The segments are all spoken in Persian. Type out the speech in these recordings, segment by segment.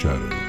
شره.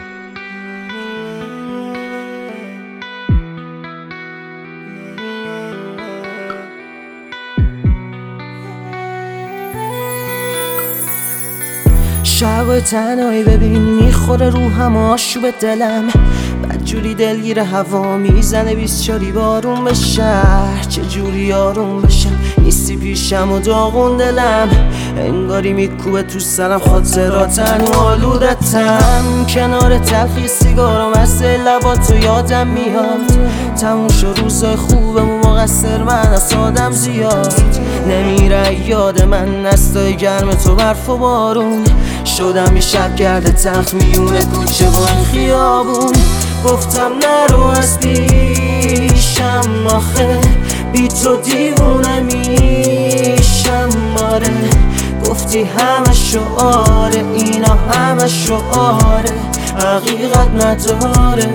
شبای تنهایی ببین میخوره روحم آشوب دلم، بدجوری دلگیر هوا میزنه 24 بارون به شهر، چجوری آروم بشم نیستی پیشم و داغون دلم، انگاری میکوبه تو سرم خاطراتن و آلودتم، کنار تلخی سیگارم از لباتو یادم میاد، تموم شد روزای خوبم و مقصر من از آدم زیاد، نمیره یاد من نستای گرم تو برف و بارون، شدم یه شب گرد تخت میونه کوچه و این خیابون، گفتم نرو از پیشم آخه بی تو دیوونه میشم، آره گفتی همه شعاره اینا همه شعاره حقیقت نداره،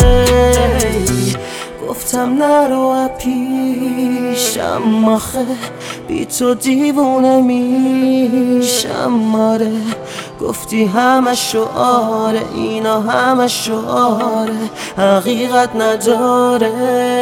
گفتم نرو پیشم آخه بی تو دیوونه میشم، آره گفتی همه شعاره اینا همه شعاره حقیقت نداره.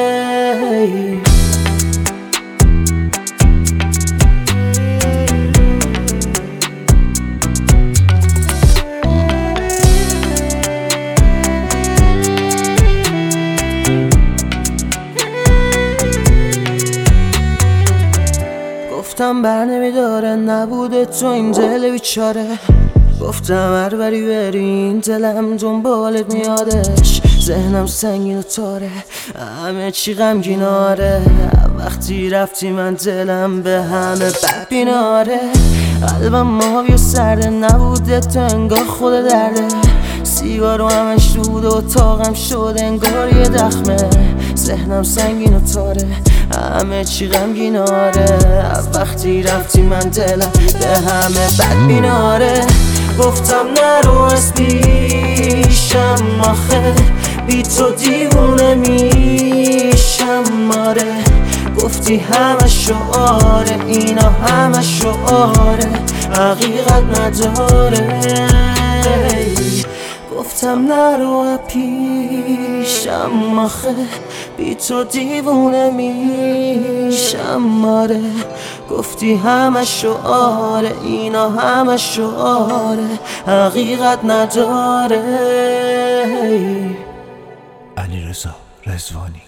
گفتم بر نمیداره نبوده تو این دل بیچاره، گفتم هر بری بری این دلم دنبالت میادش، ذهنم سنگین و تاره همه چی غمگیناره، وقتی رفتی من دلم به همه بد بیناره، قلبم ماهی و سرده نبوده تو انگار خود درده، سیگارو همش رود و اتاقم شد انگار یه دخمه، ذهنم سنگین و تاره همه چی غمگیناره، وقتی رفتی من دلم به همه بد بیناره، گفتم نرو از پیشم آخه بی تو دیوونه میشم، آره گفتی همه شعاره اینا همه شعاره حقیقت نداره، گفتم نرو پیشم آخه بی تو دیوونه میشم، آره گفتی همه شعاره اینا همه شعاره حقیقت نداره. علیرضا رضوانی.